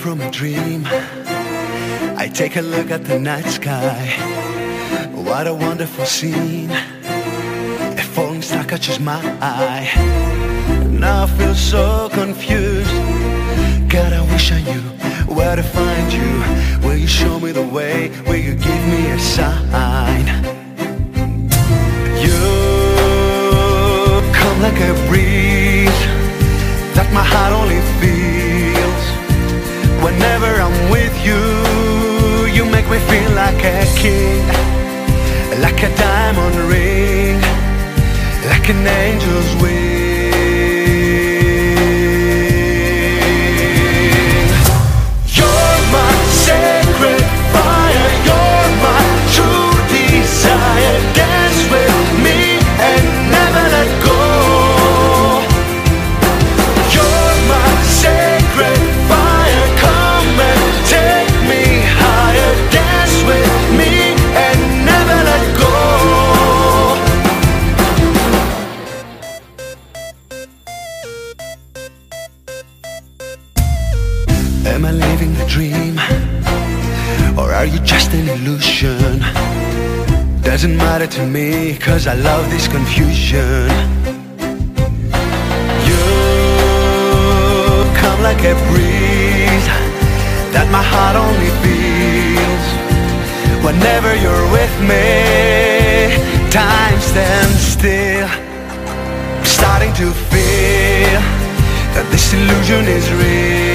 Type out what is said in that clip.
from a dream. I take a look at the night sky. What a wonderful scene. A falling star catches my eye. Now I feel so confused. God, I wish I knew where to find you. Will you show me the way? Will you give me a sign? You come like a breeze that my heart only feels. Whenever I'm with you, you make me feel like a king, like a diamond ring, like an angel's wing. You're my sacred fire, you're my true desire. Dance with me and never let go. You're my sacred fire, come and take me higher. Dance with me and never let go. Am I living the dream, or are you just an illusion? Doesn't matter to me, 'cause I love this confusion. You come like a breeze that my heart only feels. Whenever you're with me, time stands still. I'm starting to feel that this illusion is real.